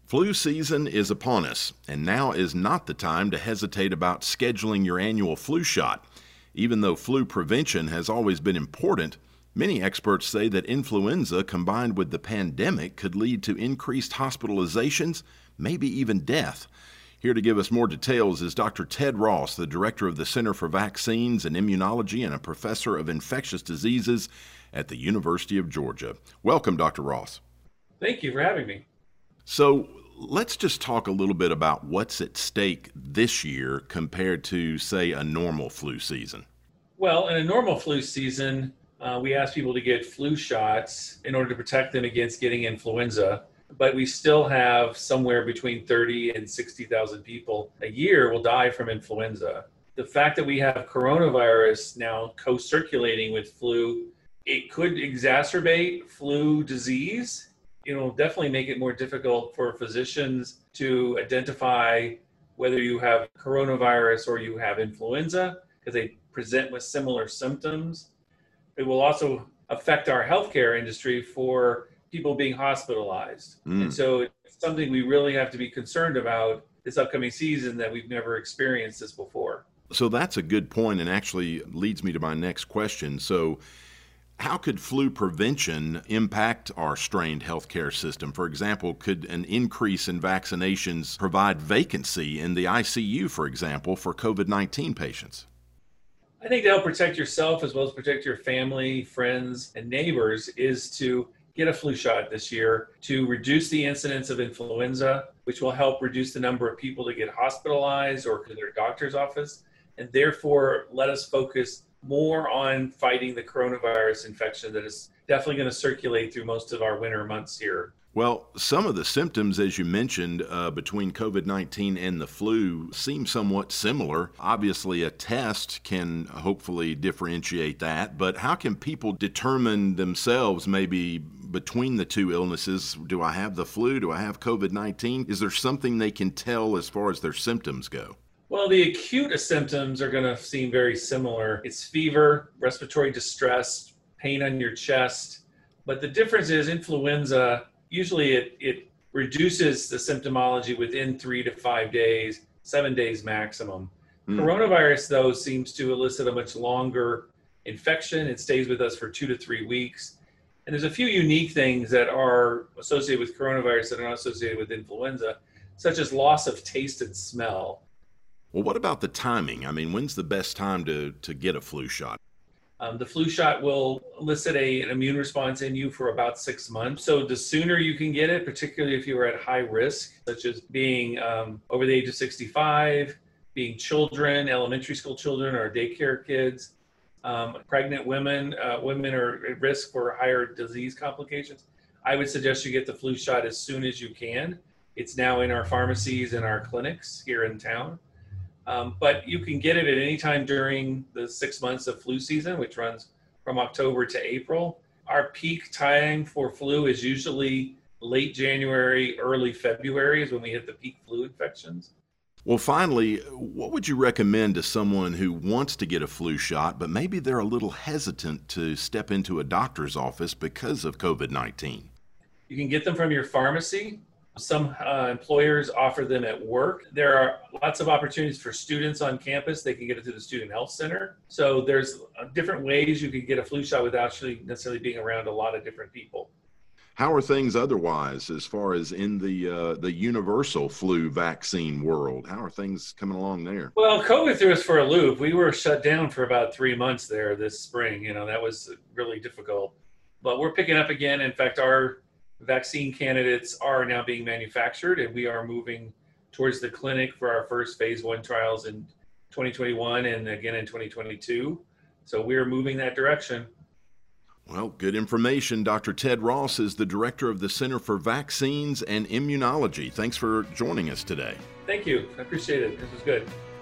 Flu season is upon us, and now is not the time to hesitate about scheduling your annual flu shot. Even though flu prevention has always been important, many experts say that influenza combined with the pandemic could lead to increased hospitalizations, maybe even death. Here to give us more details is Dr. Ted Ross, the director of the Center for Vaccines and Immunology and a professor of infectious diseases at the University of Georgia. Welcome, Dr. Ross. Thank you for having me. So let's just talk a little bit about what's at stake this year compared to, say, a normal flu season. Well, in a normal flu season, we ask people to get flu shots in order to protect them against getting influenza, but we still have somewhere between 30 and 60,000 people a year will die from influenza. The fact that we have coronavirus now co-circulating with flu, it could exacerbate flu disease. It will definitely make it more difficult for physicians to identify whether you have coronavirus or you have influenza because they present with similar symptoms. It will also affect our healthcare industry for people being hospitalized. And so it's something we really have to be concerned about this upcoming season that we've never experienced this before. So that's a good point and actually leads me to my next question. So how could flu prevention impact our strained healthcare system? For example, could an increase in vaccinations provide vacancy in the ICU, for example, for COVID-19 patients? I think to help protect yourself as well as protect your family, friends, and neighbors is to get a flu shot this year to reduce the incidence of influenza, which will help reduce the number of people that get hospitalized or to their doctor's office, and therefore let us focus more on fighting the coronavirus infection that is definitely going to circulate through most of our winter months here. Well, some of the symptoms, as you mentioned, between COVID-19 and the flu seem somewhat similar. Obviously, a test can hopefully differentiate that, but how can people determine themselves maybe between the two illnesses? Do I have the flu? Do I have COVID-19? Is there something they can tell as far as their symptoms go? Well, the acute symptoms are going to seem very similar. It's fever, respiratory distress, pain on your chest. But the difference is influenza, usually it reduces the symptomology within 3 to 5 days, 7 days maximum. Coronavirus, though, seems to elicit a much longer infection. It stays with us for 2 to 3 weeks. And there's a few unique things that are associated with coronavirus that are not associated with influenza, such as loss of taste and smell. Well, what about the timing? I mean, when's the best time to get a flu shot? The flu shot will elicit an immune response in you for about 6 months. So the sooner you can get it, particularly if you are at high risk, such as being over the age of 65, being children, elementary school children or daycare kids, pregnant women, women are at risk for higher disease complications, I would suggest you get the flu shot as soon as you can. It's now in our pharmacies and our clinics here in town. But you can get it at any time during the 6 months of flu season, which runs from October to April. Our peak time for flu is usually late January, early February is when we hit the peak flu infections. Well, finally, what would you recommend to someone who wants to get a flu shot, but maybe they're a little hesitant to step into a doctor's office because of COVID-19? You can get them from your pharmacy. Some employers offer them at work. There are lots of opportunities for students on campus. They can get it through the Student Health Center. So there's different ways you can get a flu shot without actually necessarily being around a lot of different people. How are things otherwise as far as in the universal flu vaccine world? How are things coming along there? Well, COVID threw us for a loop. We were shut down for about 3 months there this spring. That was really difficult. But we're picking up again. In fact, our vaccine candidates are now being manufactured, and we are moving towards the clinic for our first phase 1 trials in 2021 and again in 2022. So we're moving that direction. Well, good information. Dr. Ted Ross is the director of the Center for Vaccines and Immunology. Thanks for joining us today. Thank you. I appreciate it. This was good.